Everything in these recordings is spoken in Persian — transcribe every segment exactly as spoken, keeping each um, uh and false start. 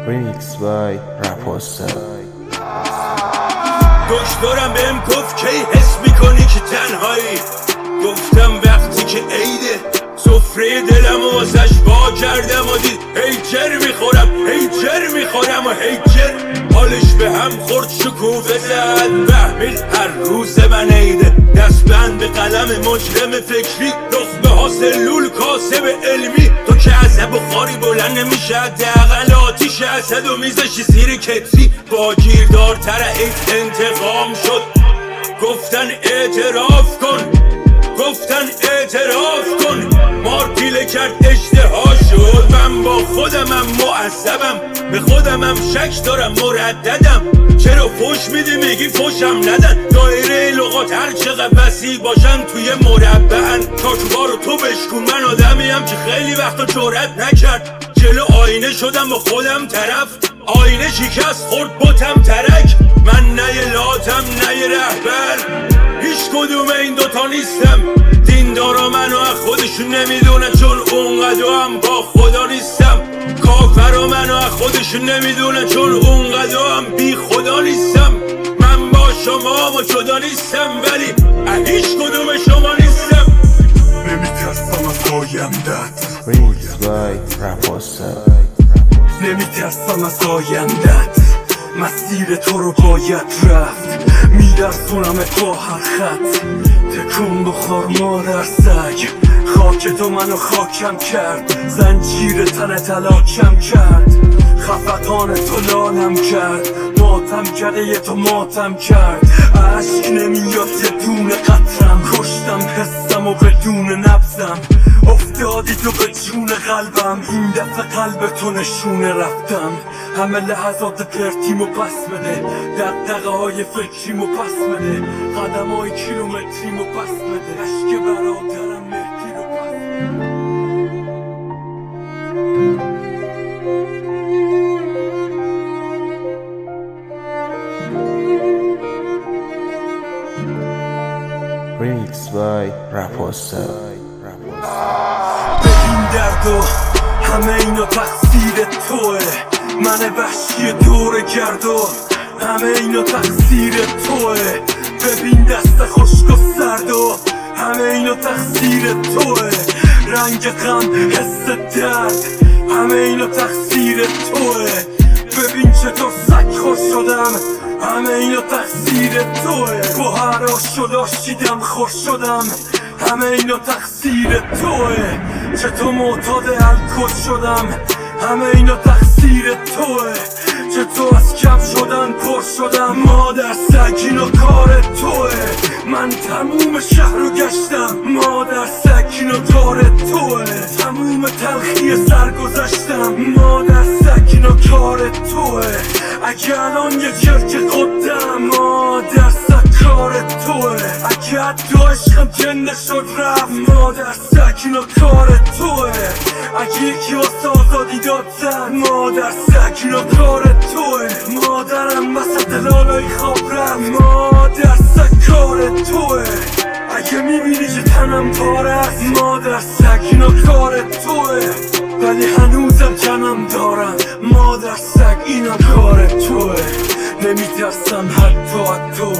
Remix by Raposa. دکترم بهم گفت کی حس میکنی که تنهایی. گفتم وقتی که عیده سفره دلم و واسش با کردم و دید هی جر میخورم هی جر میخورم و هی جر حالش به هم خورد شکوفه زد فهمید هر روز من عیده. دستبند به قلم مجرم فکری لقمه ها سلول کاسب علمی. تو که از بخاری بلند نمیشه حداقل آتیش اسد و میزشی زیر کتری. با گیردارتر عید انتقام شد گفتن اعتراف کن گفتن اعتراف کن. مار پیله کرد اشتها شد. من با خودمم معذبم به خودمم شک دارم مرددم. چرا فوش میدی میگی فوشم ندن. دایره لغات هر چقدر وسیع باشن توی مربعن. چاچوبارو تو بشکون. من آدمیم که خیلی وقتا جرأت نکرد. جلو آینه شدم با خودم طرف. آینه شکست خورد بتم ترک. من نه لاتم نه رهبر هیچ کدوم این دوتا نیستم. دیندارا منو از خودشون نمیدونن چون اونقدر هم با خدا نیستم. کافرا منو از خودشون نمیدونن چون اونقدر هم بی خدا نیستم. من با شما و جدا نیستم ولی هیچ کدوم شما نیستم. نمیترسم از آیندت. Remix by Raposa. نمیترسم از آیندت. مسیر تو رو باید رفت. میرسونم با هر خط. تکون بخور مادر سگ. خاک تو منو خاکم کرد. زنجیر تن تلاکم کرد. خفقان تو لالم کرد. ماتم کرده یه تو ماتم کرد. عشق نمیاد یه دونه قطرم. کشتم حسم و بدون نبزم. افتادی تو به جون قلبم. این دفعه قلب تو نشونه رفتم. همه لحظات پرتیمو پس بده. دقدقه های فکریمو پس بده. قدم های کیلومتریمو پس بده. عشق برادرم مهدی رو پس بده. Remix by Raposa. به این درد و همه اینا تقصیر توه. من وحشی دور گرد و همه اینا تقصیر توه. ببین دست خشک و سرد و همه اینا تقصیر توه. رنگ غم حس درد همه اینا تقصیر توه. ببین چطور سگ خوش شدم همه اینا تقصیر توه. با هر آش و لاشیدم خوش شدم همه اینا تقصیر توه. چطور معتاد الکل شدم همه اینا تقصیر توه. چطور از کم شدن پر شدم مادر سگ اینا کار توه. من تموم شهر رو گشتم مادر سگ اینا کار توه. تموم تلخی سر گذشتم مادر سگ اینا کار توه. اگه الان یه جرک قدم مادر سگ کار توه. اگه حتی عشقم جنده شد رفت مادر سگ اینا کار توه. اگه یکی واسه آزادی داد زن مادر سگ اینا کار توه. مادرم وسط لالای خواب رفت مادر سگ کار توه. اگه میبینی که تنم پاره است مادر سگ اینا کار توه. ولی هنوزم جنم دارم مادر سگ اینا کار توه. نمیترسم حتی از تو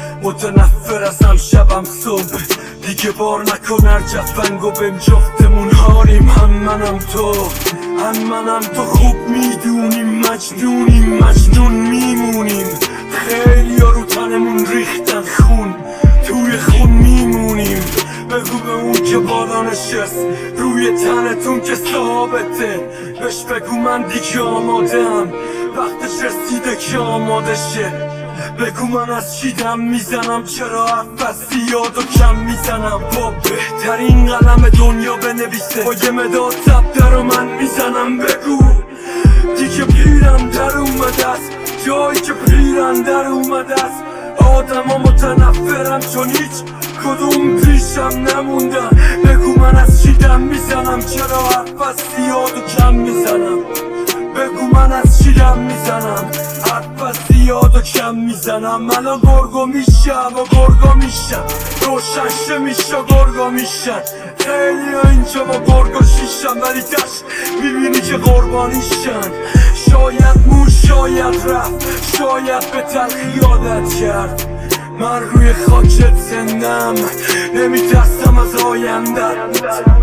متنفر ازم شبم صبح. دیگه بار نکن هر جفنگو بهم جفتمون هاریم. هم منم تو هم منم تو خوب میدونیم مجنونیم مجنون میمونیم. خیلی ها رو تنمون ریختن خون توی خون میمونیم. بگو به اون که بالا نشست روی تنتون که ثابته. بهش بگو من دیگه آمادم وقتش رسیده که آماده شه. بگو من از چی دم میزنم چرا حرف زیاد و کم میزنم. با بهترین قلم دنیا بنویسه با یه مداد زبده رو من میزنم. بگو دیگه پیرم در اومده است جایی که پیرم در اومده است. آدم ها متنفرم چون هیچ کدوم پیشم نموندن. بگو من از چی دم میزنم چرا حرف زیاد و کم میزنم. بگو من از چی دم میزنم حرف زیاد و کم میزنم. الان گرگو میشم و گرگو میشم روشنشه میشه گرگو میشن. خیلی ها اینجا با گرگو شیشن ولی دشت میبینی که قربانیشن. شاید مون شاید رفت، شاید به تلخی یادت کرد. من روی خاکت زندم، نمیترسم از آیندت.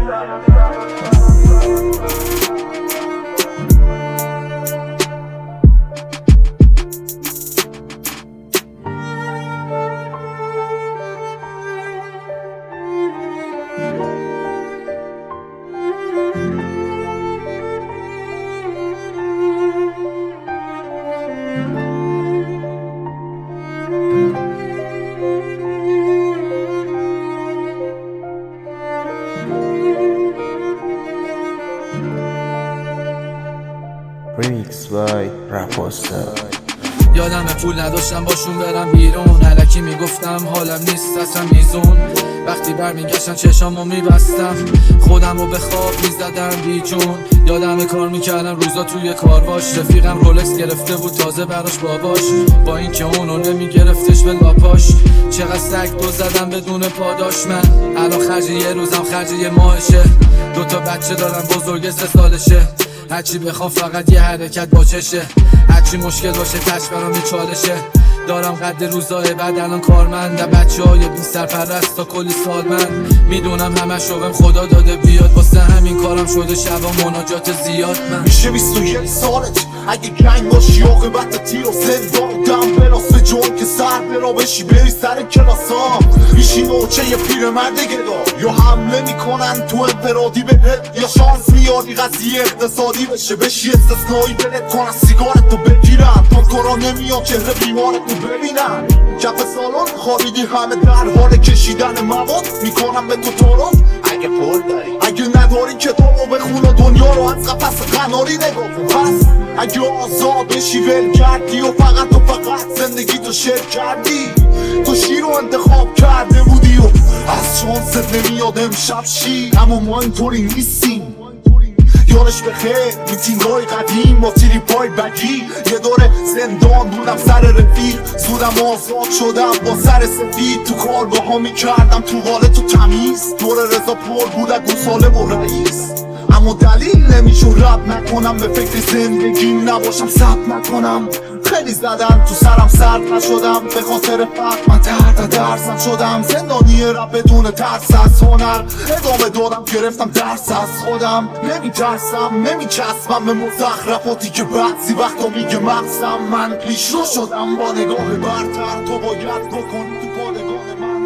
Remix by Raposa. یادم پول نداشتم باشون برم بیرون، الکی میگفتم حالم نیست اصلا میزون. وقتی برمیگشتن چشامو میبستم، خودم رو به خواب میزدم بیجون. یادم کار میکردم روزا توی کارواش، رفیقم رولکس گرفته بود تازه براش باباش، با اینکه اونو نمیگرفتش به لاپاش. چقدر سگ دو زدم بدون پاداش، من الان خرج یه روزم خرج یه ماهشه. دوتا بچه دارم بزرگ سه سالشه، هرچی بخوام فقط یه حرکت با چشه. هرچی مشکل باشه تش برام یه چالشه. دارم قد روزای بعد الان کارمندم، بچه های بی سرپرست تا کلی سال. من میدونم همه شوم خدا داده بیاد، واسه همین کارم شده شبا مناجات زیاد. من میشه بیست و یک سالت اگه گنگ باشی، عاقبت تیر و زندان دم بلاسه جون که سر برا بشی بری سر کلاسام. میشی نوچه یه پیر مرد گدا، یا حمله میکنن تو انفرادی بهت، یا شانس میاری قضیه اقتصادی بشه. بشی استثنایی بلت کنن سیگارتو بگیرن، پانکورا نمیان چهره بیمارتو ببینن. کف سالن خوابیدی همه در حال کشیدن مواد، میکنم به تو طرف اگه پول داری. اگه نداری کتابو بخون و دنیا رو از قفس قناری نگاه کن. پس اگه آزاد بشی ول کردی و فقط و فقط زندگی تو شیر کردی، تو شیر رو انتخاب کرده بودی و از شانست نمیاد امشب شی. اما ما اینطوری نیستیم، یادش بخیر میتینگای قدیم با تیری پای بگی. یه دوره زندان بودم سر رفیق، زودم آزاد شدم با سر سفید. تو کار با ها میکردم تو حال تو تمیز، دور رضا پر بود از گوساله و رئیس. اما دلیل نمیشون رب نکنم، به فکر زندگی نباشم ثبت نکنم. خیلی زدن تو سرم سرد نشدم، به خاطر فرق من تحت درسم شدم. زندانی رب بدون ترس از هنر ادامه دادم، گرفتم درس از خودم. نمیترسم نمیچسبم به مزخرفاتی که بعضی وقتا میگه مغزم. من پیش رو شدم با نگاه برتر، تو باید بکنی تو پادگاه من.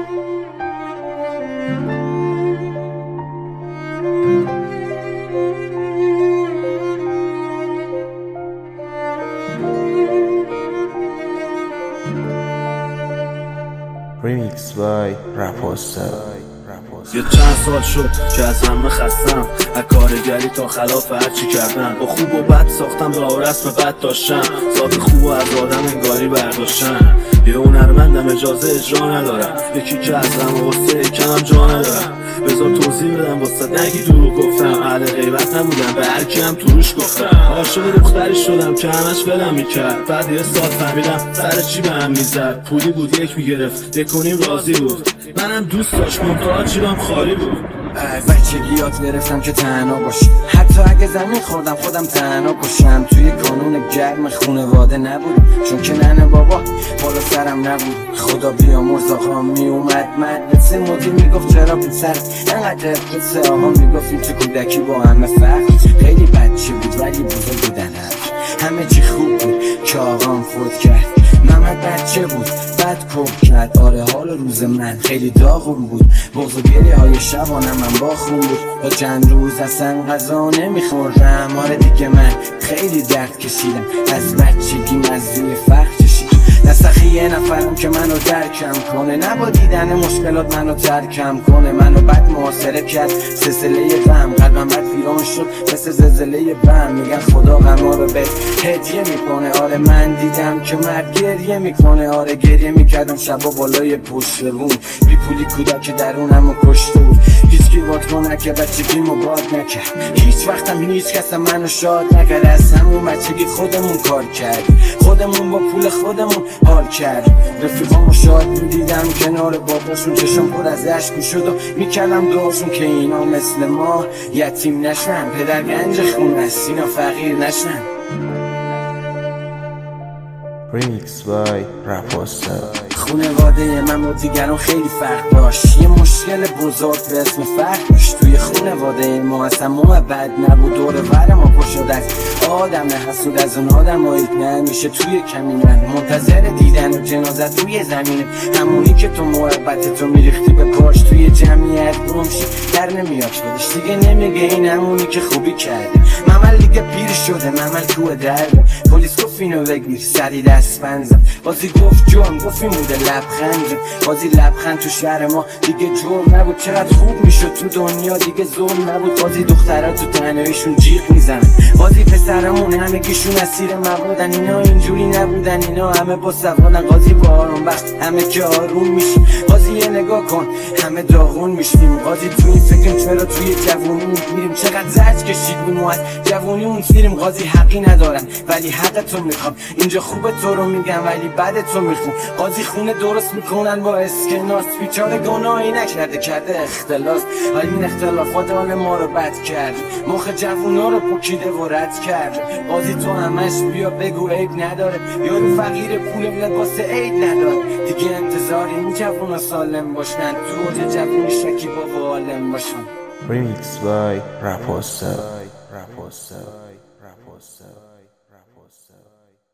Remix by Raposa. یه چند سال شد که از همه خستم، از کارگری تا خلاف هرچی کردم. با خوب و بد ساختم راه رسم بد داشتم، ذات خوب و از آدم انگاری برداشتم. یه هنرمندم اجازه اجرا ندارم، یکی که از غم و غصه کمم جا ندارم. بذار توضیح بدم واسه نگی دروغ گفتم، اهل غیبت نبودم به هر کی هم توش گفتم. عاشق دختری شدم که همش ولم میکرد، بعد یه سال فهمیدم سر چی به هم میزد. پولی بود یک میگرفت بکنیم راضی بود، منم دوست داشت منتها جیبم خالی بود. بچگی یاد گرفتم که تنها باشی، حتی اگه زمین خوردم خودم تنها باشم. توی کانون گرم خونواده نبودم، چون که ننه بابا بالا سرم نبود. خدا بیامرز آقا میومد مدرسه، مدیر میگفت چرا پسرت انقدر قصه. آقا میگفت این تو کودکی با همه فرق، خیلی بچه بود ولی بزرگ بودن همه چی خوب بود که آقام فوت کرد. محمد بچه بود بد کب کرد، آره حال روز من خیلی داغون بود. بغض و گریه های شبانم من با خون بود، تا چند روز اصلا غذا نمیخوردم. آره دیگه من خیلی درد کشیدم، از بچگی مزه فخر کشیدم. نسخی یه نفرم که منو درکم کنه، نبا دیدن مشکلات منو ترکم کنه. منو بد محاصره کرد سلسله غم، قلبم بد ویران شد مثل زلزله بم. میگن خدا غما رو به هدیه میکنه، آره من دیدم که مرد گریه میکنه. آره گریه میکردم شبا بالای پشت بون، بی پولی کودک درونمو کشته بود. هیچ کی واتما نکرد بچگیمو باد نکرد، هیچ وقتم هیچ کس منو شاد نکرد. از همون بچگی خودمون کار کرد، خودمون با پول خودمون حال کرد. رفیقامو شاد میدیدم کنار باباشون، چشم پر از اشک شد و میکردم دعاشون که اینا مثل ما یتیم نشن. پدر گنج خون است اینا فقیر نشن. Remix by Raposa. خونواده من با دیگران خیلی فرق داشت. یه مشکل بزرگ به اسم فرق داشت. توی خونواده ما اصلا محبت نبود. دور ور ما پر شده است آدم حسود از اون آدم هایی نمیشه توی کمینن منتظر دیدن جنازت روی زمینه. همونی که تو محبت تو میریختی به پاش توی جمعیت گمشی در نمیاد خودش دیگه نمیگه این همونی که خوبی کرده. ممل دیگه پیر شده ممل کوه درده. پلیس گفت اینو بگیر سری دست بنزم. بازی گفت جرم گفت این بوده لبخند. بازی لبخند تو شهر ما دیگه جرم نبود. چقدر خوب میشد تو دنیا دیگه ظلم نبود. بازی دخترها تو تنهاییشون جیغ میزنن. بازی پسرمون همگیشون اسیر مبودن. اینا اینجوری نبودن اینا همه با سوادن. قاضی با آروم وقت همه که آروم میشیم. قاضی یه نگاه کن همه داغون میشیم. قاضی تو این فکریم چرا توی جوونی میریم. چقدر زج کشیدیم و از جوونی اون سیریم. قاضی حقی ندارن ولی حق تو میخوام. اینجا خوبه تو رو میگم ولی بعد تو میخوام. قاضی خونه درست میکنن با اسکناس. بیچاره گناهی نکرده کرده اختلاس. ولی این اختلافات حال ما رو بد کرد. مخ جوونا رو پکیده و رد کرد. قاضی تو همش بیا بگو عیب نداره. یارو فقیر پول لباس عید نداره. دیگه انتظاری این جوونا سالم باشن. تو اوج جوونی شکیبا و عالم باشن. Remix by Raposa. Raposa. Raposa. Raposa.